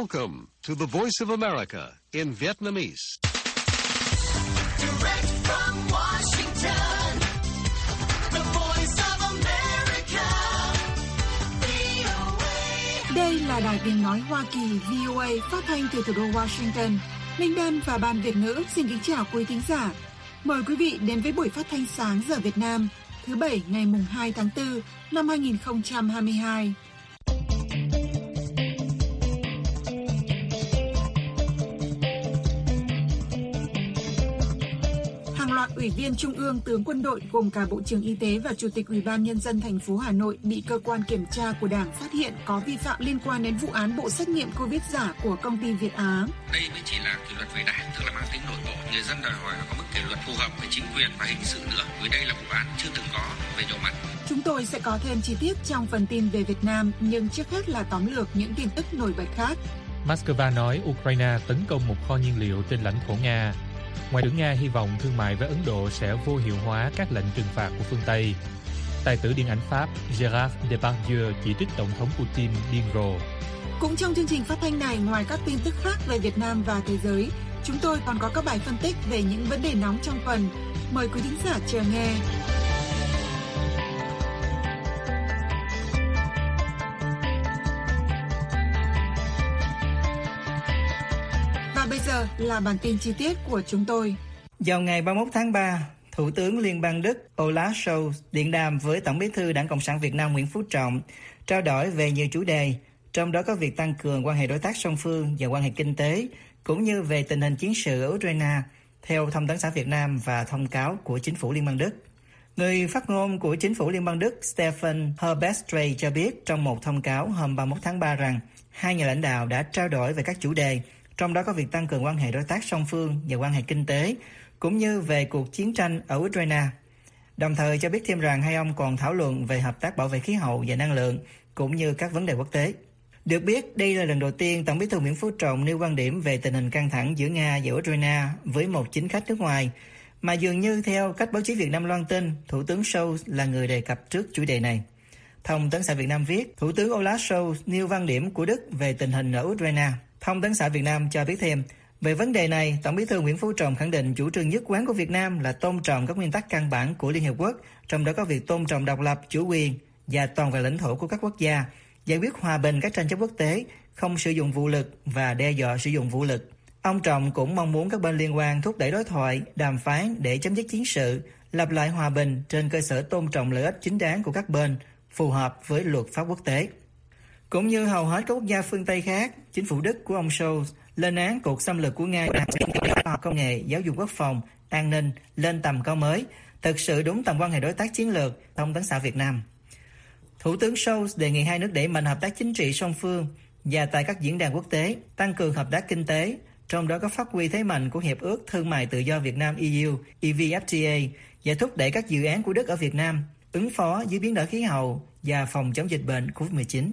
Welcome to the Voice of America in Vietnamese. Direct from Washington, the Voice of America, VOA. Đây là Đài Tiếng nói Hoa Kỳ VOA phát thanh từ thủ đô Washington. Linh Đan và Ban Việt ngữ xin kính chào quý thính giả. Mời quý vị đến với buổi phát thanh sáng giờ Việt Nam thứ Bảy ngày mùng 2 tháng 4 năm 2022. Hàng loạt ủy viên Trung ương, tướng quân đội gồm cả Bộ trưởng Y tế và Chủ tịch Ủy ban Nhân dân thành phố Hà Nội bị cơ quan kiểm tra của Đảng phát hiện có vi phạm liên quan đến vụ án bộ xét nghiệm Covid giả của công ty Việt Á. Đây mới chỉ là kỷ luật về Đảng, tức là mang tính nội bộ. Người dân đòi hỏi là có mức kỷ luật phù hợp với chính quyền và hình sự nữa. Vì đây là vụ án chưa từng có về nhiều mặt. Chúng tôi sẽ có thêm chi tiết trong phần tin về Việt Nam, nhưng trước hết là tóm lược những tin tức nổi bật khác. Moscow nói Ukraine tấn công một kho nhiên liệu trên lãnh thổ Nga. Ngoại trưởng Nga hy vọng thương mại với Ấn Độ sẽ vô hiệu hóa các lệnh trừng phạt của phương Tây. Tài tử điện ảnh Pháp Gérard Depardieu chỉ trích Tổng thống Putin điên rồ. Cũng trong chương trình phát thanh này, ngoài các tin tức khác về Việt Nam và thế giới, chúng tôi còn có các bài phân tích về những vấn đề nóng trong tuần. Mời quý thính giả chờ nghe. Và bây giờ là bản tin chi tiết của chúng tôi. Vào ngày 31 tháng 3, Thủ tướng Liên bang Đức Olaf Scholz điện đàm với Tổng bí thư Đảng Cộng sản Việt Nam Nguyễn Phú Trọng, trao đổi về nhiều chủ đề, trong đó có việc tăng cường quan hệ đối tác song phương và quan hệ kinh tế, cũng như về tình hình chiến sự ở Ukraine, theo Thông tấn xã Việt Nam và thông cáo của Chính phủ Liên bang Đức. Người phát ngôn của Chính phủ Liên bang Đức Stefan Herbstreit cho biết trong một thông cáo hôm 31 tháng 3 rằng hai nhà lãnh đạo đã trao đổi về các chủ đề, trong đó có việc tăng cường quan hệ đối tác song phương và quan hệ kinh tế, cũng như về cuộc chiến tranh ở Ukraine. Đồng thời cho biết thêm rằng hai ông còn thảo luận về hợp tác bảo vệ khí hậu và năng lượng, cũng như các vấn đề quốc tế. Được biết, đây là lần đầu tiên Tổng bí thư Nguyễn Phú Trọng nêu quan điểm về tình hình căng thẳng giữa Nga và Ukraine với một chính khách nước ngoài, mà dường như theo cách báo chí Việt Nam loan tin, Thủ tướng Scholz là người đề cập trước chủ đề này. Thông tấn xã Việt Nam viết, Thủ tướng Olaf Scholz nêu quan điểm của Đức về tình hình ở Ukraine. Thông tấn xã Việt Nam cho biết thêm, về vấn đề này, Tổng bí thư Nguyễn Phú Trọng khẳng định chủ trương nhất quán của Việt Nam là tôn trọng các nguyên tắc căn bản của Liên Hiệp Quốc, trong đó có việc tôn trọng độc lập, chủ quyền và toàn vẹn lãnh thổ của các quốc gia, giải quyết hòa bình các tranh chấp quốc tế, không sử dụng vũ lực và đe dọa sử dụng vũ lực. Ông Trọng cũng mong muốn các bên liên quan thúc đẩy đối thoại, đàm phán để chấm dứt chiến sự, lập lại hòa bình trên cơ sở tôn trọng lợi ích chính đáng của các bên, phù hợp với luật pháp quốc tế. Cũng như hầu hết các quốc gia phương Tây khác, chính phủ Đức của ông Scholz lên án cuộc xâm lược của Nga khoa học công nghệ, giáo dục quốc phòng, an ninh lên tầm cao mới, thực sự đúng tầm quan hệ đối tác chiến lược. Thông tấn xã Việt Nam. Thủ tướng Scholz đề nghị hai nước đẩy mạnh hợp tác chính trị song phương và tại các diễn đàn quốc tế, tăng cường hợp tác kinh tế, trong đó có phát huy thế mạnh của Hiệp ước Thương mại Tự do Việt Nam EU, EVFTA, và thúc đẩy các dự án của Đức ở Việt Nam, ứng phó với biến đổi khí hậu và phòng chống dịch bệnh COVID-19.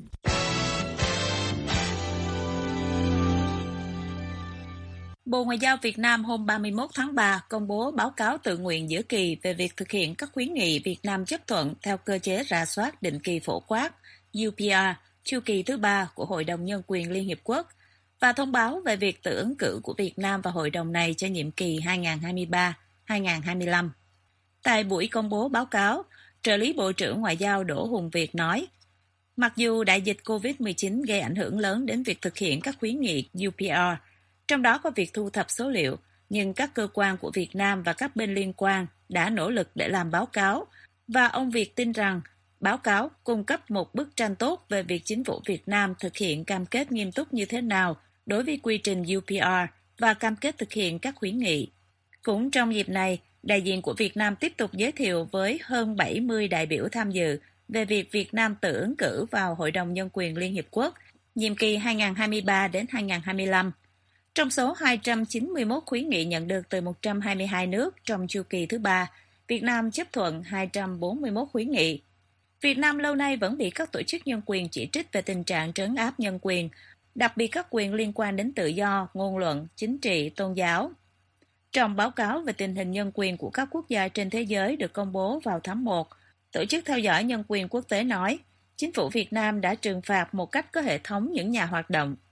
Bộ Ngoại giao Việt Nam hôm 31 tháng 3 công bố báo cáo tự nguyện giữa kỳ về việc thực hiện các khuyến nghị Việt Nam chấp thuận theo cơ chế rà soát định kỳ phổ quát UPR, chu kỳ thứ 3 của Hội đồng Nhân quyền Liên Hiệp Quốc, và thông báo về việc tự ứng cử của Việt Nam vào hội đồng này cho nhiệm kỳ 2023-2025. Tại buổi công bố báo cáo, trợ lý Bộ trưởng Ngoại giao Đỗ Hùng Việt nói, mặc dù đại dịch COVID-19 gây ảnh hưởng lớn đến việc thực hiện các khuyến nghị UPR, trong đó có việc thu thập số liệu, nhưng các cơ quan của Việt Nam và các bên liên quan đã nỗ lực để làm báo cáo, và ông Việt tin rằng báo cáo cung cấp một bức tranh tốt về việc chính phủ Việt Nam thực hiện cam kết nghiêm túc như thế nào đối với quy trình UPR và cam kết thực hiện các khuyến nghị. Cũng trong dịp này, đại diện của Việt Nam tiếp tục giới thiệu với hơn 70 đại biểu tham dự về việc Việt Nam tự ứng cử vào Hội đồng Nhân quyền Liên Hiệp Quốc, nhiệm kỳ 2023 đến 2025. Trong số 291 khuyến nghị nhận được từ 122 nước trong chu kỳ thứ 3, Việt Nam chấp thuận 241 khuyến nghị. Việt Nam lâu nay vẫn bị các tổ chức nhân quyền chỉ trích về tình trạng trấn áp nhân quyền, đặc biệt các quyền liên quan đến tự do, ngôn luận, chính trị, tôn giáo. Trong báo cáo về tình hình nhân quyền của các quốc gia trên thế giới được công bố vào tháng 1, Tổ chức theo dõi nhân quyền quốc tế nói, chính phủ Việt Nam đã trừng phạt một cách có hệ thống những nhà hoạt động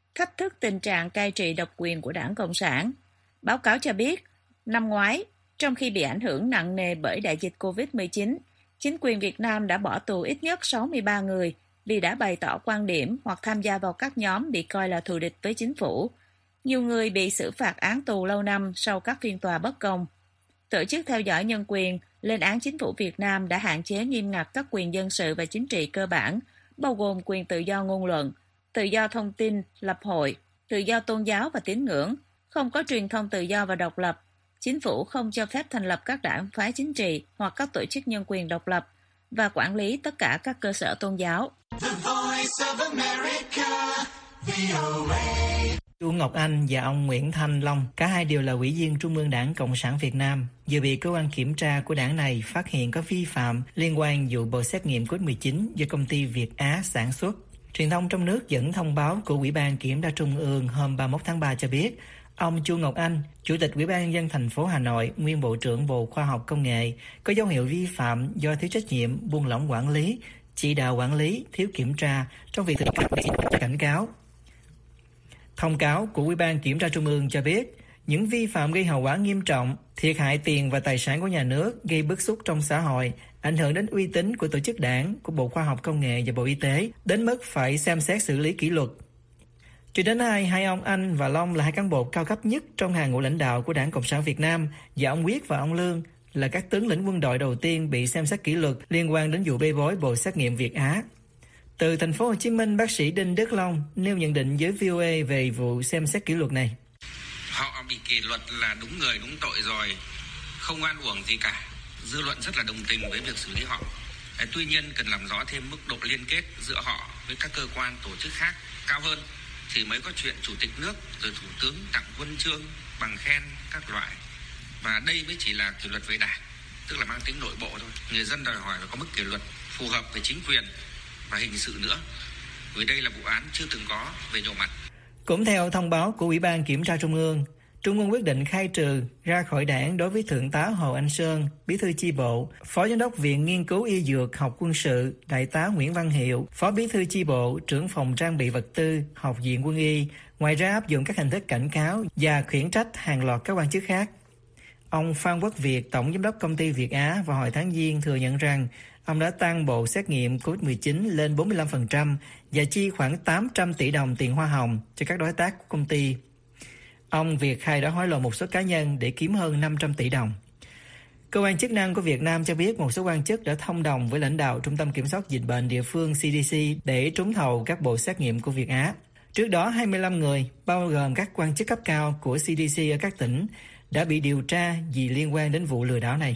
thách thức tình trạng cai trị độc quyền của Đảng Cộng sản. Báo cáo cho biết, năm ngoái, trong khi bị ảnh hưởng nặng nề bởi đại dịch COVID-19, chính quyền Việt Nam đã bỏ tù ít nhất 63 người vì đã bày tỏ quan điểm hoặc tham gia vào các nhóm bị coi là thù địch với chính phủ. Nhiều người bị xử phạt án tù lâu năm sau các phiên tòa bất công. Tổ chức theo dõi nhân quyền lên án chính phủ Việt Nam đã hạn chế nghiêm ngặt các quyền dân sự và chính trị cơ bản, bao gồm quyền tự do ngôn luận, tự do thông tin, lập hội, tự do tôn giáo và tín ngưỡng, không có truyền thông tự do và độc lập. Chính phủ không cho phép thành lập các đảng phái chính trị hoặc các tổ chức nhân quyền độc lập và quản lý tất cả các cơ sở tôn giáo. The Voice of America, VOA. Chu Ngọc Anh và ông Nguyễn Thanh Long, cả hai đều là ủy viên Trung ương Đảng Cộng sản Việt Nam, vừa bị cơ quan kiểm tra của đảng này phát hiện có vi phạm liên quan vụ bộ xét nghiệm COVID-19 do công ty Việt Á sản xuất. Truyền thông trong nước dẫn thông báo của Ủy ban Kiểm tra Trung ương hôm 31 tháng 3 cho biết, ông Chu Ngọc Anh, Chủ tịch Ủy ban nhân dân thành phố Hà Nội, nguyên Bộ trưởng Bộ Khoa học Công nghệ, có dấu hiệu vi phạm do thiếu trách nhiệm, buông lỏng quản lý, chỉ đạo quản lý, thiếu kiểm tra trong việc thực hiện cảnh cáo. Thông cáo của Ủy ban Kiểm tra Trung ương cho biết, những vi phạm gây hậu quả nghiêm trọng, thiệt hại tiền và tài sản của nhà nước, gây bức xúc trong xã hội, ảnh hưởng đến uy tín của tổ chức đảng, của Bộ Khoa học Công nghệ và Bộ Y tế, đến mức phải xem xét xử lý kỷ luật. Cho đến nay, hai ông Anh và Long là hai cán bộ cao cấp nhất trong hàng ngũ lãnh đạo của Đảng Cộng sản Việt Nam, và ông Quyết và ông Lương là các tướng lĩnh quân đội đầu tiên bị xem xét kỷ luật liên quan đến vụ bê bối bộ xét nghiệm Việt Á. Từ thành phố Hồ Chí Minh, bác sĩ Đinh Đức Long nêu nhận định với VOA về vụ xem xét kỷ luật này. Họ bị kỷ luật là đúng người đúng tội rồi, không oan uổng gì cả. Dư luận rất là đồng tình với việc xử lý họ. Tuy nhiên cần làm rõ thêm mức độ liên kết giữa họ với các cơ quan tổ chức khác cao hơn thì mới có chuyện chủ tịch nước rồi thủ tướng tặng huân chương, bằng khen các loại. Và đây mới chỉ là kỷ luật về đảng, tức là mang tính nội bộ thôi. Người dân đòi hỏi là có mức kỷ luật phù hợp với chính quyền và hình sự nữa, vì đây là vụ án chưa từng có về nhiều mặt. Cũng theo thông báo của Ủy ban Kiểm tra Trung ương quyết định khai trừ ra khỏi đảng đối với Thượng tá Hồ Anh Sơn, Bí thư chi bộ, Phó Giám đốc Viện Nghiên cứu Y Dược Học Quân sự, Đại tá Nguyễn Văn Hiệu, Phó Bí thư chi bộ, Trưởng phòng trang bị vật tư, Học viện Quân y. Ngoài ra áp dụng các hình thức cảnh cáo và khiển trách hàng loạt các quan chức khác. Ông Phan Quốc Việt, Tổng Giám đốc Công ty Việt Á vào hồi tháng Giêng thừa nhận rằng ông đã tăng bộ xét nghiệm COVID-19 lên 45% và chi khoảng 800 tỷ đồng tiền hoa hồng cho các đối tác của công ty. Ông Việt khai đã hối lộ một số cá nhân để kiếm hơn 500 tỷ đồng. Cơ quan chức năng của Việt Nam cho biết một số quan chức đã thông đồng với lãnh đạo Trung tâm Kiểm soát Dịch bệnh địa phương CDC để trúng thầu các bộ xét nghiệm của Việt Á. Trước đó, 25 người, bao gồm các quan chức cấp cao của CDC ở các tỉnh, đã bị điều tra vì liên quan đến vụ lừa đảo này.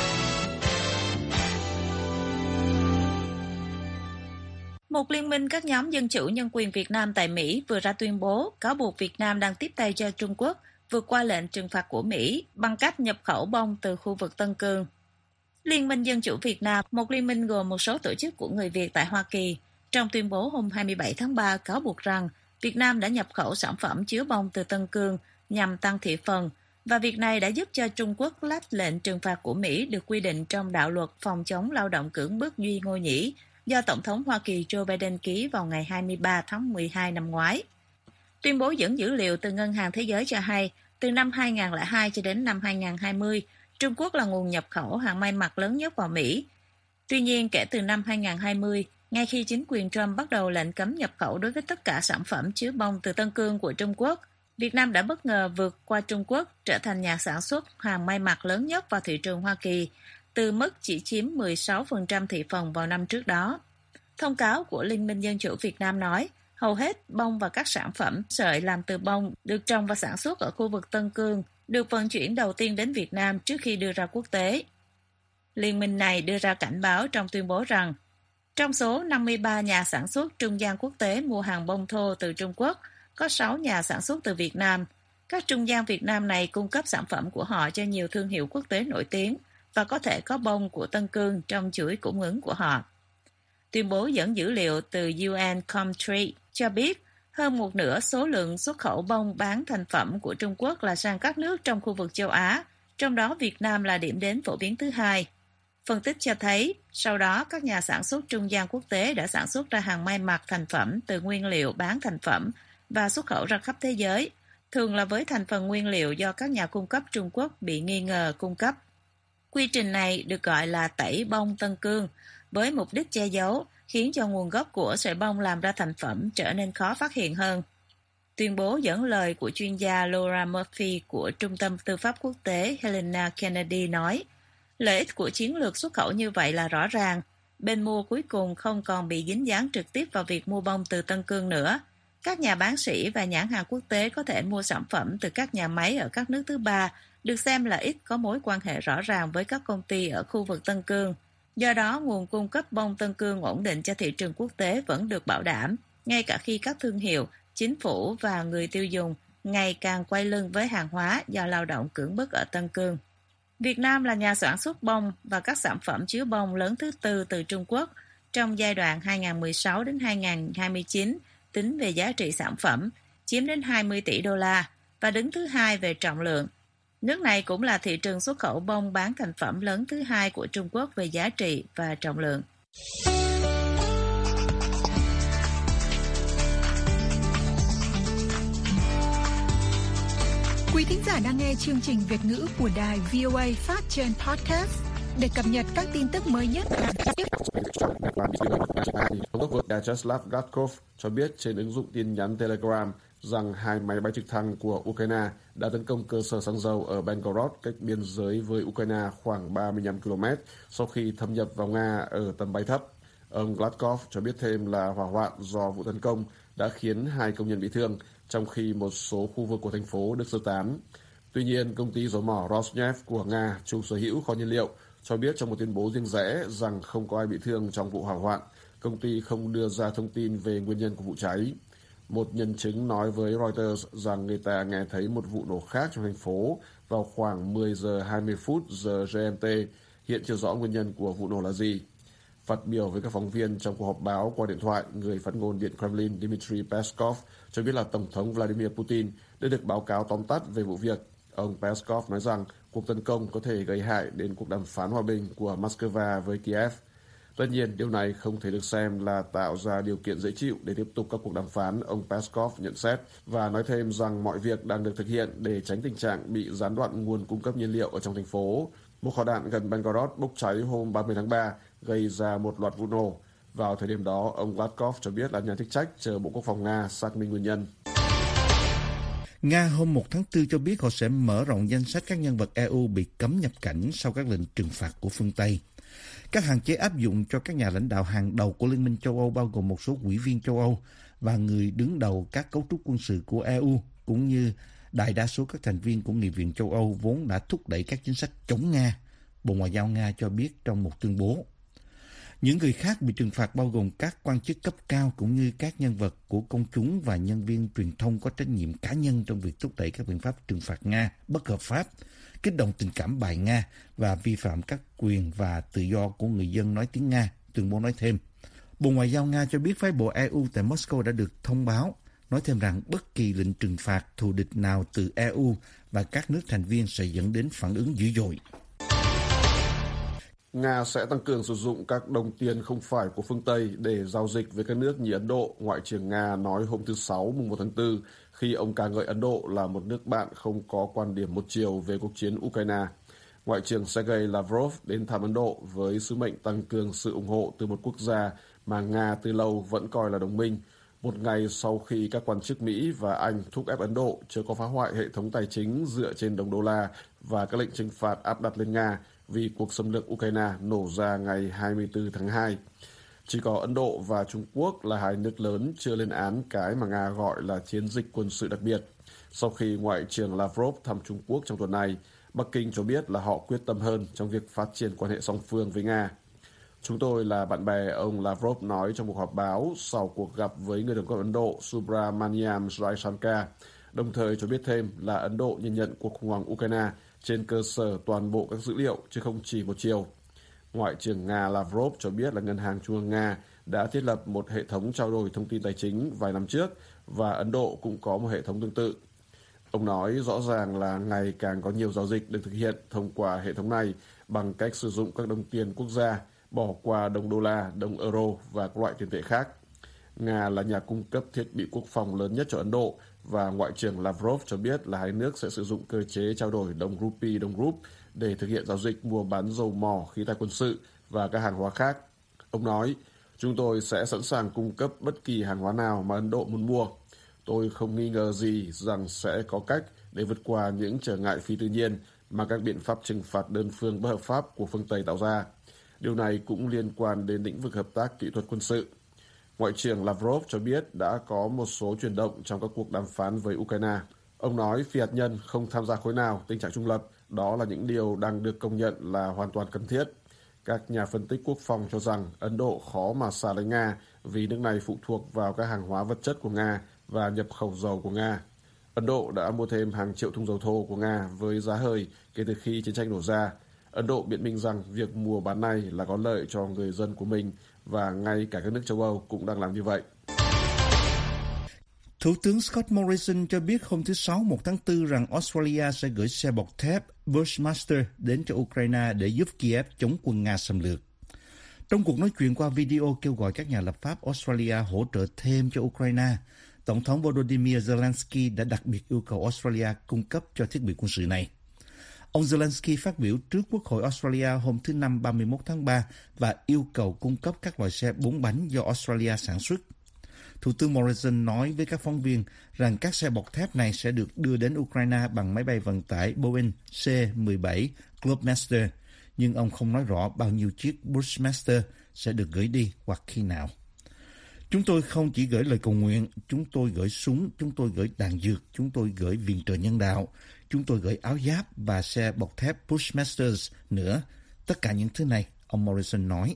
Một liên minh các nhóm dân chủ nhân quyền Việt Nam tại Mỹ vừa ra tuyên bố cáo buộc Việt Nam đang tiếp tay cho Trung Quốc vượt qua lệnh trừng phạt của Mỹ bằng cách nhập khẩu bom từ khu vực Tân Cương. Liên minh Dân chủ Việt Nam, một liên minh gồm một số tổ chức của người Việt tại Hoa Kỳ, trong tuyên bố hôm 27 tháng 3 cáo buộc rằng Việt Nam đã nhập khẩu sản phẩm chứa bom từ Tân Cương nhằm tăng thị phần, và việc này đã giúp cho Trung Quốc lách lệnh trừng phạt của Mỹ được quy định trong đạo luật phòng chống lao động cưỡng bức duy ngô nhĩ do Tổng thống Hoa Kỳ Joe Biden ký vào ngày 23 tháng 12 năm ngoái. Tuyên bố dẫn dữ liệu từ Ngân hàng Thế giới cho hay, từ năm 2002 cho đến năm 2020, Trung Quốc là nguồn nhập khẩu hàng may mặc lớn nhất vào Mỹ. Tuy nhiên, kể từ năm 2020, ngay khi chính quyền Trump bắt đầu lệnh cấm nhập khẩu đối với tất cả sản phẩm chứa bom từ Tân Cương của Trung Quốc, Việt Nam đã bất ngờ vượt qua Trung Quốc, trở thành nhà sản xuất hàng may mặc lớn nhất vào thị trường Hoa Kỳ, từ mức chỉ chiếm 16% thị phần vào năm trước đó. Thông cáo của Liên minh Dân chủ Việt Nam nói, hầu hết bông và các sản phẩm sợi làm từ bông được trồng và sản xuất ở khu vực Tân Cương được vận chuyển đầu tiên đến Việt Nam trước khi đưa ra quốc tế. Liên minh này đưa ra cảnh báo trong tuyên bố rằng, trong số 53 nhà sản xuất trung gian quốc tế mua hàng bông thô từ Trung Quốc, có 6 nhà sản xuất từ Việt Nam. Các trung gian Việt Nam này cung cấp sản phẩm của họ cho nhiều thương hiệu quốc tế nổi tiếng và có thể có bông của Tân Cương trong chuỗi cung ứng của họ. Tuyên bố dẫn dữ liệu từ UN-COMTRI cho biết hơn một nửa số lượng xuất khẩu bông bán thành phẩm của Trung Quốc là sang các nước trong khu vực châu Á, trong đó Việt Nam là điểm đến phổ biến thứ hai. Phân tích cho thấy, sau đó các nhà sản xuất trung gian quốc tế đã sản xuất ra hàng may mặc thành phẩm từ nguyên liệu bán thành phẩm và xuất khẩu ra khắp thế giới, thường là với thành phần nguyên liệu do các nhà cung cấp Trung Quốc bị nghi ngờ cung cấp. Quy trình này được gọi là tẩy bông Tân Cương, với mục đích che giấu, khiến cho nguồn gốc của sợi bông làm ra thành phẩm trở nên khó phát hiện hơn. Tuyên bố dẫn lời của chuyên gia Laura Murphy của Trung tâm Tư pháp Quốc tế Helena Kennedy nói, lợi ích của chiến lược xuất khẩu như vậy là rõ ràng. Bên mua cuối cùng không còn bị dính dáng trực tiếp vào việc mua bông từ Tân Cương nữa. Các nhà bán sỉ và nhãn hàng quốc tế có thể mua sản phẩm từ các nhà máy ở các nước thứ ba, được xem là ít có mối quan hệ rõ ràng với các công ty ở khu vực Tân Cương. Do đó, nguồn cung cấp bông Tân Cương ổn định cho thị trường quốc tế vẫn được bảo đảm, ngay cả khi các thương hiệu, chính phủ và người tiêu dùng ngày càng quay lưng với hàng hóa do lao động cưỡng bức ở Tân Cương. Việt Nam là nhà sản xuất bông và các sản phẩm chứa bông lớn thứ tư từ Trung Quốc trong giai đoạn 2016 đến 2029, tính về giá trị sản phẩm, chiếm đến 20 tỷ đô la và đứng thứ hai về trọng lượng. Nước này cũng là thị trường xuất khẩu bông bán thành phẩm lớn thứ hai của Trung Quốc về giá trị và trọng lượng. Quý thính giả đang nghe chương trình Việt ngữ của đài VOA phát trên podcast. Để cập nhật các tin tức mới nhất, Thống đốc Vyacheslav Gladkov cho biết trên ứng dụng tin nhắn Telegram rằng 2 máy bay trực thăng của Ukraine đã tấn công cơ sở xăng dầu ở Belgorod, cách biên giới với Ukraine khoảng 35 km sau khi thâm nhập vào Nga ở tầm bay thấp. Ông Gladkov cho biết thêm là hỏa hoạn do vụ tấn công đã khiến 2 công nhân bị thương, trong khi một số khu vực của thành phố được sơ tán. Tuy nhiên, công ty dầu mỏ Rosneft của Nga, chủ sở hữu kho nhiên liệu, cho biết trong một tuyên bố riêng rẽ rằng không có ai bị thương trong vụ hỏa hoạn. Công ty không đưa ra thông tin về nguyên nhân của vụ cháy. Một nhân chứng nói với Reuters rằng người ta nghe thấy một vụ nổ khác trong thành phố vào khoảng 10 giờ 20 phút giờ GMT. Hiện chưa rõ nguyên nhân của vụ nổ là gì. Phát biểu với các phóng viên trong cuộc họp báo qua điện thoại, người phát ngôn Điện Kremlin Dmitry Peskov cho biết là Tổng thống Vladimir Putin đã được báo cáo tóm tắt về vụ việc. Ông Peskov nói rằng cuộc tấn công có thể gây hại đến cuộc đàm phán hòa bình của Moscow với Kiev. Tất nhiên, điều này không thể được xem là tạo ra điều kiện dễ chịu để tiếp tục các cuộc đàm phán, ông Peskov nhận xét, và nói thêm rằng mọi việc đang được thực hiện để tránh tình trạng bị gián đoạn nguồn cung cấp nhiên liệu ở trong thành phố. Một kho đạn gần Belgorod bốc cháy hôm 30 tháng 3, gây ra một loạt vụ nổ. Vào thời điểm đó, ông Gladkov cho biết là nhà chức trách chờ Bộ Quốc phòng Nga xác minh nguyên nhân. Nga hôm 1 tháng 4 cho biết họ sẽ mở rộng danh sách các nhân vật EU bị cấm nhập cảnh sau các lệnh trừng phạt của phương Tây. Các hạn chế áp dụng cho các nhà lãnh đạo hàng đầu của Liên minh châu Âu bao gồm một số ủy viên châu Âu và người đứng đầu các cấu trúc quân sự của EU, cũng như đại đa số các thành viên của Nghị viện châu Âu vốn đã thúc đẩy các chính sách chống Nga, Bộ Ngoại giao Nga cho biết trong một tuyên bố. Những người khác bị trừng phạt bao gồm các quan chức cấp cao cũng như các nhân vật của công chúng và nhân viên truyền thông có trách nhiệm cá nhân trong việc thúc đẩy các biện pháp trừng phạt Nga bất hợp pháp, kích động tình cảm bài Nga và vi phạm các quyền và tự do của người dân nói tiếng Nga, tuyên bố nói thêm. Bộ Ngoại giao Nga cho biết phái bộ EU tại Moscow đã được thông báo, nói thêm rằng bất kỳ lệnh trừng phạt thù địch nào từ EU và các nước thành viên sẽ dẫn đến phản ứng dữ dội. Nga sẽ tăng cường sử dụng các đồng tiền không phải của phương Tây để giao dịch với các nước như Ấn Độ, Ngoại trưởng Nga nói hôm thứ Sáu mùng 1 tháng 4 khi ông ca ngợi Ấn Độ là một nước bạn không có quan điểm một chiều về cuộc chiến Ukraine. Ngoại trưởng Sergei Lavrov đến thăm Ấn Độ với sứ mệnh tăng cường sự ủng hộ từ một quốc gia mà Nga từ lâu vẫn coi là đồng minh, một ngày sau khi các quan chức Mỹ và Anh thúc ép Ấn Độ chưa có phá hoại hệ thống tài chính dựa trên đồng đô la và các lệnh trừng phạt áp đặt lên Nga vì cuộc xâm lược Ukraine nổ ra ngày 24 tháng 2. Chỉ có Ấn Độ và Trung Quốc là hai nước lớn chưa lên án cái mà Nga gọi là chiến dịch quân sự đặc biệt. Sau khi Ngoại trưởng Lavrov thăm Trung Quốc trong tuần này, Bắc Kinh cho biết là họ quyết tâm hơn trong việc phát triển quan hệ song phương với Nga. Chúng tôi là bạn bè, ông Lavrov nói trong cuộc họp báo sau cuộc gặp với người đồng cấp Ấn Độ Subramaniam Jaishankar, đồng thời cho biết thêm là Ấn Độ nhìn nhận cuộc khủng hoảng Ukraine trên cơ sở toàn bộ các dữ liệu chứ không chỉ một chiều. Ngoại trưởng Nga Lavrov cho biết là Ngân hàng Trung ương Nga đã thiết lập một hệ thống trao đổi thông tin tài chính vài năm trước và Ấn Độ cũng có một hệ thống tương tự. Ông nói rõ ràng là ngày càng có nhiều giao dịch được thực hiện thông qua hệ thống này bằng cách sử dụng các đồng tiền quốc gia, bỏ qua đồng đô la, đồng euro và các loại tiền tệ khác. Nga là nhà cung cấp thiết bị quốc phòng lớn nhất cho Ấn Độ và Ngoại trưởng Lavrov cho biết là hai nước sẽ sử dụng cơ chế trao đổi đồng rupee đồng rúp để thực hiện giao dịch mua bán dầu mỏ, khí tài quân sự và các hàng hóa khác. Ông nói, chúng tôi sẽ sẵn sàng cung cấp bất kỳ hàng hóa nào mà Ấn Độ muốn mua. Tôi không nghi ngờ gì rằng sẽ có cách để vượt qua những trở ngại phi tự nhiên mà các biện pháp trừng phạt đơn phương bất hợp pháp của phương Tây tạo ra. Điều này cũng liên quan đến lĩnh vực hợp tác kỹ thuật quân sự. Ngoại trưởng Lavrov cho biết đã có một số chuyển động trong các cuộc đàm phán với Ukraine. Ông nói phi hạt nhân không tham gia khối nào, tình trạng trung lập, đó là những điều đang được công nhận là hoàn toàn cần thiết. Các nhà phân tích quốc phòng cho rằng Ấn Độ khó mà xa lánh Nga vì nước này phụ thuộc vào các hàng hóa vật chất của Nga và nhập khẩu dầu của Nga. Ấn Độ đã mua thêm hàng triệu thùng dầu thô của Nga với giá hời kể từ khi chiến tranh nổ ra. Ấn Độ biện minh rằng việc mua bán này là có lợi cho người dân của mình và ngay cả các nước châu Âu cũng đang làm như vậy. Thủ tướng Scott Morrison cho biết hôm thứ Sáu 1 tháng 4 rằng Australia sẽ gửi xe bọc thép Bushmaster đến cho Ukraine để giúp Kiev chống quân Nga xâm lược. Trong cuộc nói chuyện qua video kêu gọi các nhà lập pháp Australia hỗ trợ thêm cho Ukraine, Tổng thống Volodymyr Zelensky đã đặc biệt yêu cầu Australia cung cấp cho thiết bị quân sự này. Ông Zelensky phát biểu trước Quốc hội Australia hôm thứ Năm 31 tháng 3 và yêu cầu cung cấp các loại xe 4 bánh do Australia sản xuất. Thủ tướng Morrison nói với các phóng viên rằng các xe bọc thép này sẽ được đưa đến Ukraine bằng máy bay vận tải Boeing C-17 Globemaster, nhưng ông không nói rõ bao nhiêu chiếc Bushmaster sẽ được gửi đi hoặc khi nào. Chúng tôi không chỉ gửi lời cầu nguyện, chúng tôi gửi súng, chúng tôi gửi đạn dược, chúng tôi gửi viện trợ nhân đạo, chúng tôi gửi áo giáp và xe bọc thép Bushmasters nữa. Tất cả những thứ này, ông Morrison nói.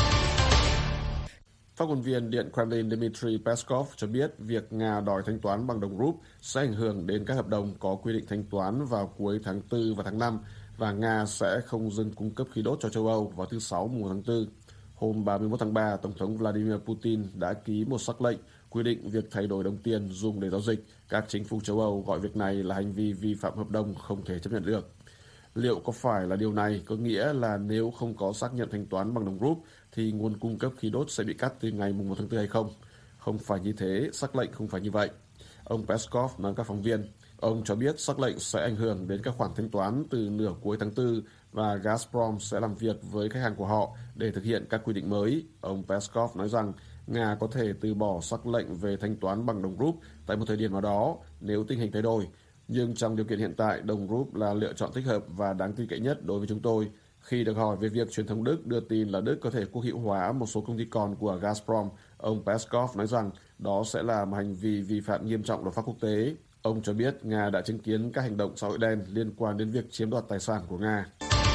Phát ngôn viên Điện Kremlin Dmitry Peskov cho biết việc Nga đòi thanh toán bằng đồng rúp sẽ ảnh hưởng đến các hợp đồng có quy định thanh toán vào cuối tháng 4 và tháng 5 và Nga sẽ không dừng cung cấp khí đốt cho châu Âu vào thứ Sáu mùng tháng 4. Hôm 31 tháng 3, Tổng thống Vladimir Putin đã ký một sắc lệnh quy định việc thay đổi đồng tiền dùng để giao dịch. Các chính phủ châu Âu gọi việc này là hành vi vi phạm hợp đồng không thể chấp nhận được. Liệu có phải là điều này có nghĩa là nếu không có xác nhận thanh toán bằng đồng rúp thì nguồn cung cấp khí đốt sẽ bị cắt từ ngày 1 tháng 4 hay không? Không phải như thế, sắc lệnh không phải như vậy. Ông Peskov nói các phóng viên. Ông cho biết sắc lệnh sẽ ảnh hưởng đến các khoản thanh toán từ nửa cuối tháng 4 và Gazprom sẽ làm việc với khách hàng của họ để thực hiện các quy định mới. Ông Peskov nói rằng Nga có thể từ bỏ sắc lệnh về thanh toán bằng đồng rúp tại một thời điểm nào đó nếu tình hình thay đổi. Nhưng trong điều kiện hiện tại, đồng rúp là lựa chọn thích hợp và đáng tin cậy nhất đối với chúng tôi. Khi được hỏi về việc truyền thông Đức đưa tin là Đức có thể quốc hữu hóa một số công ty con của Gazprom, ông Peskov nói rằng đó sẽ là một hành vi vi phạm nghiêm trọng luật pháp quốc tế. Ông cho biết Nga đã chứng kiến các hành động xã hội đen liên quan đến việc chiếm đoạt tài sản của Nga.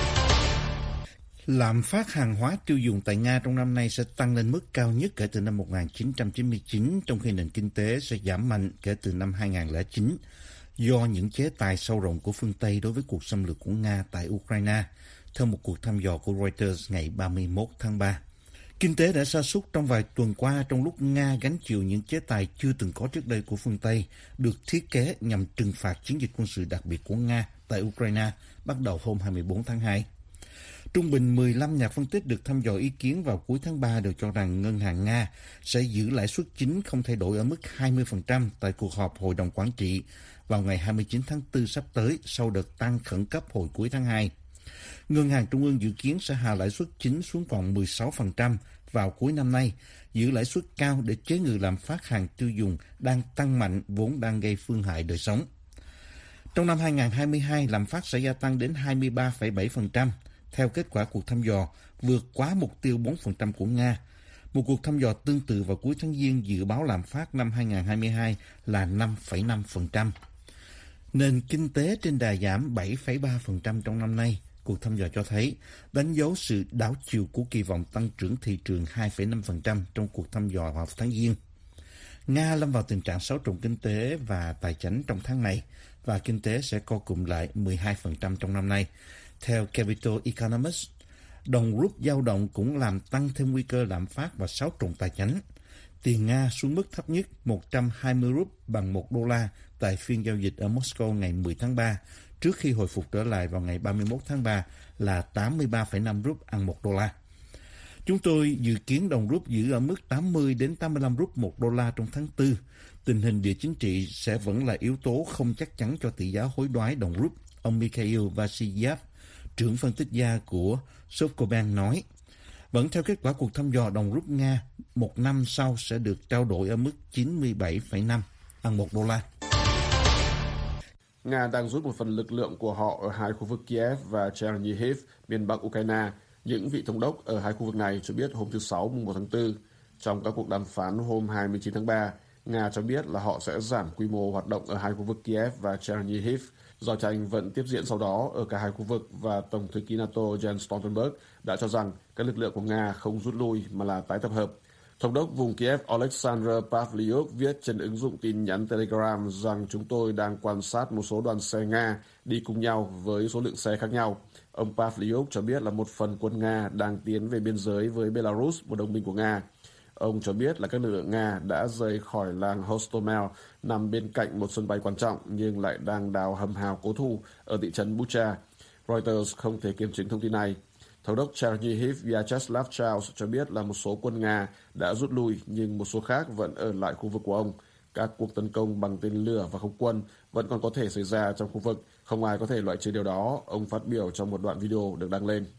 Lạm phát hàng hóa tiêu dùng tại Nga trong năm nay sẽ tăng lên mức cao nhất kể từ năm 1999, trong khi nền kinh tế sẽ giảm mạnh kể từ năm 2009, do những chế tài sâu rộng của phương Tây đối với cuộc xâm lược của Nga tại Ukraine, theo một cuộc thăm dò của Reuters ngày 31 tháng 3. Kinh tế đã sa sút trong vài tuần qua trong lúc Nga gánh chịu những chế tài chưa từng có trước đây của phương Tây, được thiết kế nhằm trừng phạt chiến dịch quân sự đặc biệt của Nga tại Ukraine bắt đầu hôm 24 tháng 2. Trung bình 15 nhà phân tích được thăm dò ý kiến vào cuối tháng 3 đều cho rằng ngân hàng Nga sẽ giữ lãi suất chính không thay đổi ở mức 20% tại cuộc họp Hội đồng Quản trị vào ngày 29 tháng 4 sắp tới sau đợt tăng khẩn cấp hồi cuối tháng 2. Ngân hàng Trung ương dự kiến sẽ hạ lãi suất chính xuống còn 16% vào cuối năm nay, giữ lãi suất cao để chế ngự lạm phát hàng tiêu dùng đang tăng mạnh vốn đang gây phương hại đời sống. Trong năm 2022, lạm phát sẽ gia tăng đến 23,7%, theo kết quả cuộc thăm dò, vượt quá mục tiêu 4% của Nga. Một cuộc thăm dò tương tự vào cuối tháng Giêng dự báo lạm phát năm 2022 là 5,5%. Nền kinh tế trên đà giảm 7,3% trong năm nay. Cuộc thăm dò cho thấy đánh dấu sự đảo chiều của kỳ vọng tăng trưởng thị trường 2,5% trong cuộc thăm dò vào tháng Giêng. Nga lâm vào tình trạng xáo trộn kinh tế và tài chính trong tháng này và kinh tế sẽ co cụm lại 12% trong năm nay. Theo Capital Economics, đồng rúp dao động cũng làm tăng thêm nguy cơ lạm phát và xáo trộn tài chính. Tiền Nga xuống mức thấp nhất 120 rúp bằng 1 đô la tại phiên giao dịch ở Moscow ngày 10 tháng 3, trước khi hồi phục trở lại vào ngày 31 tháng 3 là 83,5 rúp ăn 1 đô la. Chúng tôi dự kiến đồng rúp giữ ở mức 80 đến 85 rúp một đô la trong tháng 4. Tình hình địa chính trị sẽ vẫn là yếu tố không chắc chắn cho tỷ giá hối đoái đồng rúp, ông Mikhail Vasilyev, trưởng phân tích gia của Sovcombank nói. Vẫn theo kết quả cuộc thăm dò, đồng rúp Nga một năm sau sẽ được trao đổi ở mức 97,5 bằng 1 đô la. Nga đang rút một phần lực lượng của họ ở hai khu vực Kiev và Chernihiv, miền bắc Ukraine. Những vị thống đốc ở hai khu vực này cho biết hôm thứ Sáu, mùng 1 tháng 4. Trong các cuộc đàm phán hôm 29 tháng 3, Nga cho biết là họ sẽ giảm quy mô hoạt động ở hai khu vực Kiev và Chernihiv. Giao tranh vẫn tiếp diễn sau đó ở cả hai khu vực và Tổng thư ký NATO Jens Stoltenberg đã cho rằng các lực lượng của Nga không rút lui mà là tái tập hợp. Thống đốc vùng Kiev Oleksandr Pavlyuk viết trên ứng dụng tin nhắn Telegram rằng chúng tôi đang quan sát một số đoàn xe Nga đi cùng nhau với số lượng xe khác nhau. Ông Pavlyuk cho biết là một phần quân Nga đang tiến về biên giới với Belarus, một đồng minh của Nga. Ông cho biết là các lực lượng Nga đã rời khỏi làng Hostomel nằm bên cạnh một sân bay quan trọng nhưng lại đang đào hầm hào cố thủ ở thị trấn Bucha. Reuters không thể kiểm chứng thông tin này. Thống đốc Chernihiv Vyacheslav Chaus cho biết là một số quân Nga đã rút lui nhưng một số khác vẫn ở lại khu vực của ông. Các cuộc tấn công bằng tên lửa và không quân vẫn còn có thể xảy ra trong khu vực. Không ai có thể loại trừ điều đó, ông phát biểu trong một đoạn video được đăng lên.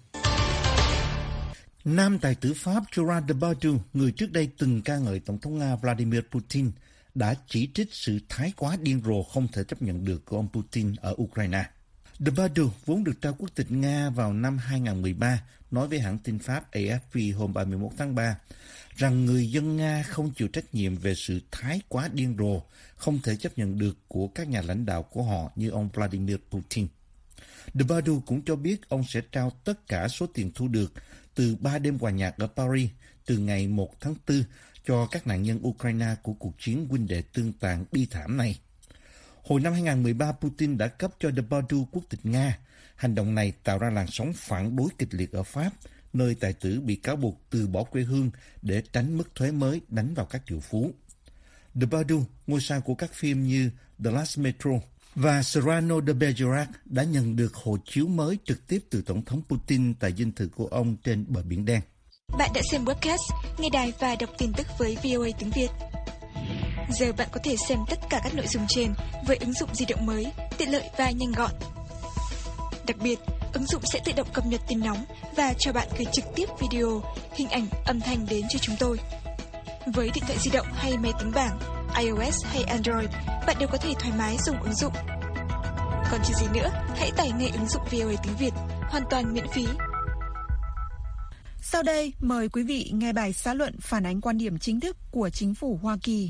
Nam tài tử Pháp Gerard Depardieu, người trước đây từng ca ngợi Tổng thống Nga Vladimir Putin, đã chỉ trích sự thái quá điên rồ không thể chấp nhận được của ông Putin ở Ukraine. Depardieu vốn được trao quốc tịch Nga vào năm 2013, nói với hãng tin Pháp AFP hôm 31 tháng 3 rằng người dân Nga không chịu trách nhiệm về sự thái quá điên rồ không thể chấp nhận được của các nhà lãnh đạo của họ như ông Vladimir Putin. Depardieu cũng cho biết ông sẽ trao tất cả số tiền thu được từ 3 đêm hòa nhạc ở Paris từ ngày 1 tháng 4 cho các nạn nhân Ukraine của cuộc chiến huynh đệ tương tàn bi thảm này. Hồi năm 2013, Putin đã cấp cho Depardieu quốc tịch Nga. Hành động này tạo ra làn sóng phản đối kịch liệt ở Pháp, nơi tài tử bị cáo buộc từ bỏ quê hương để tránh mức thuế mới đánh vào các triệu phú. Depardieu, ngôi sao của các phim như The Last Metro và Cyrano de Bergerac, đã nhận được hộ chiếu mới trực tiếp từ Tổng thống Putin tại dinh thự của ông trên bờ Biển Đen. Bạn đã xem webcast, nghe đài và đọc tin tức với VOA tiếng Việt. Giờ bạn có thể xem tất cả các nội dung trên với ứng dụng di động mới, tiện lợi và nhanh gọn. Đặc biệt, ứng dụng sẽ tự động cập nhật tin nóng và cho bạn gửi trực tiếp video, hình ảnh, âm thanh đến cho chúng tôi. Với điện thoại di động hay máy tính bảng, iOS hay Android, bạn đều có thể thoải mái dùng ứng dụng. Còn chờ gì nữa, hãy tải ngay ứng dụng VOA tiếng Việt, hoàn toàn miễn phí. Sau đây, mời quý vị nghe bài xã luận phản ánh quan điểm chính thức của chính phủ Hoa Kỳ.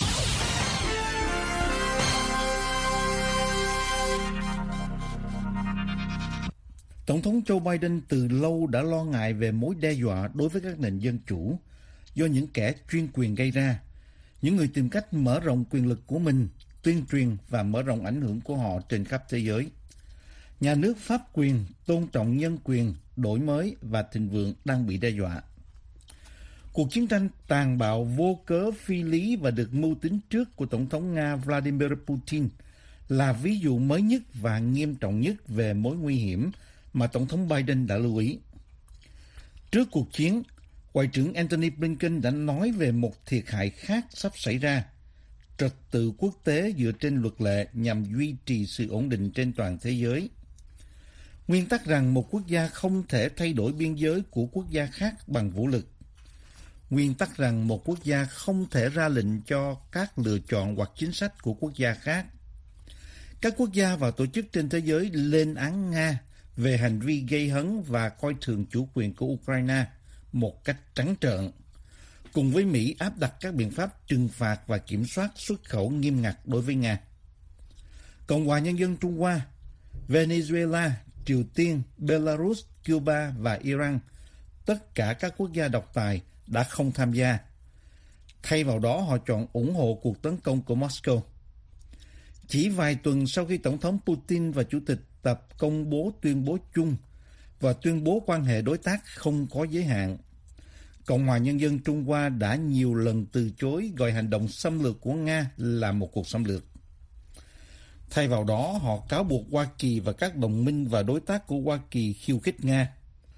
Tổng thống Joe Biden từ lâu đã lo ngại về mối đe dọa đối với các nền dân chủ do những kẻ chuyên quyền gây ra. Những người tìm cách mở rộng quyền lực của mình, tuyên truyền và mở rộng ảnh hưởng của họ trên khắp thế giới. Nhà nước pháp quyền, tôn trọng nhân quyền, đổi mới và thịnh vượng đang bị đe dọa. Cuộc chiến tranh tàn bạo, vô cớ, phi lý và được mưu tính trước của Tổng thống Nga Vladimir Putin là ví dụ mới nhất và nghiêm trọng nhất về mối nguy hiểm mà Tổng thống Biden đã lưu ý. Trước cuộc chiến, Ngoại trưởng Antony Blinken đã nói về một thiệt hại khác sắp xảy ra: trật tự quốc tế dựa trên luật lệ nhằm duy trì sự ổn định trên toàn thế giới. Nguyên tắc rằng một quốc gia không thể thay đổi biên giới của quốc gia khác bằng vũ lực. Nguyên tắc rằng một quốc gia không thể ra lệnh cho các lựa chọn hoặc chính sách của quốc gia khác. Các quốc gia và tổ chức trên thế giới lên án Nga về hành vi gây hấn và coi thường chủ quyền của Ukraine một cách trắng trợn, cùng với Mỹ áp đặt các biện pháp trừng phạt và kiểm soát xuất khẩu nghiêm ngặt đối với Nga. Cộng hòa Nhân dân Trung Hoa, Venezuela, Triều Tiên, Belarus, Cuba và Iran, tất cả các quốc gia độc tài đã không tham gia. Thay vào đó, họ chọn ủng hộ cuộc tấn công của Moscow. Chỉ vài tuần sau khi Tổng thống Putin và Chủ tịch Tập công bố tuyên bố chung và tuyên bố quan hệ đối tác không có giới hạn, Cộng hòa Nhân dân Trung Hoa đã nhiều lần từ chối gọi hành động xâm lược của Nga là một cuộc xâm lược. Thay vào đó, họ cáo buộc Hoa Kỳ và các đồng minh và đối tác của Hoa Kỳ khiêu khích Nga.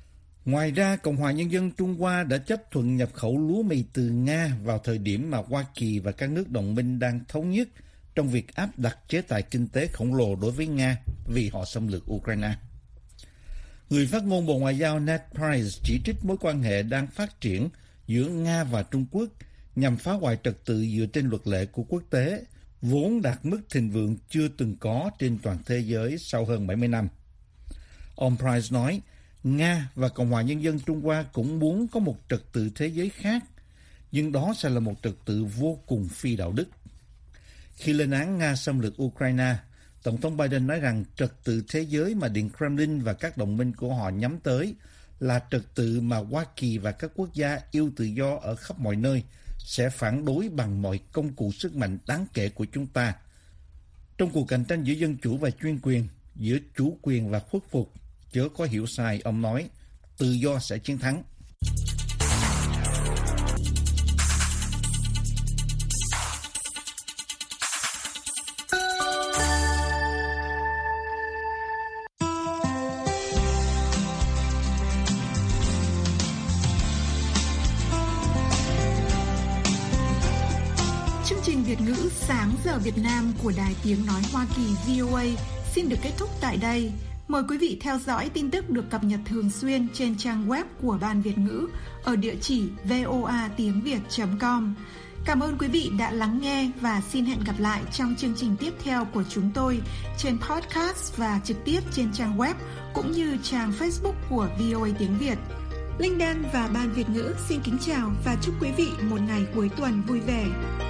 Ngoài ra, Cộng hòa Nhân dân Trung Hoa đã chấp thuận nhập khẩu lúa mì từ Nga vào thời điểm mà Hoa Kỳ và các nước đồng minh đang thống nhất trong việc áp đặt chế tài kinh tế khổng lồ đối với Nga vì họ xâm lược Ukraine. Người phát ngôn Bộ Ngoại giao Ned Price chỉ trích mối quan hệ đang phát triển giữa Nga và Trung Quốc nhằm phá hoại trật tự dựa trên luật lệ của quốc tế, vốn đạt mức thịnh vượng chưa từng có trên toàn thế giới sau hơn 70 năm. Ông Price nói, Nga và Cộng hòa Nhân dân Trung Hoa cũng muốn có một trật tự thế giới khác, nhưng đó sẽ là một trật tự vô cùng phi đạo đức. Khi lên án Nga xâm lược Ukraine, Tổng thống Biden nói rằng trật tự thế giới mà Điện Kremlin và các đồng minh của họ nhắm tới là trật tự mà Hoa Kỳ và các quốc gia yêu tự do ở khắp mọi nơi sẽ phản đối bằng mọi công cụ sức mạnh đáng kể của chúng ta. Trong cuộc cạnh tranh giữa dân chủ và chuyên quyền, giữa chủ quyền và khuất phục, chớ có hiểu sai, ông nói, tự do sẽ chiến thắng. Chương trình Việt ngữ Sáng giờ Việt Nam của Đài Tiếng Nói Hoa Kỳ VOA xin được kết thúc tại đây. Mời quý vị theo dõi tin tức được cập nhật thường xuyên trên trang web của Ban Việt ngữ ở địa chỉ voatiengviet.com. Cảm ơn quý vị đã lắng nghe và xin hẹn gặp lại trong chương trình tiếp theo của chúng tôi trên podcast và trực tiếp trên trang web cũng như trang Facebook của VOA Tiếng Việt. Linh Đan và Ban Việt ngữ xin kính chào và chúc quý vị một ngày cuối tuần vui vẻ.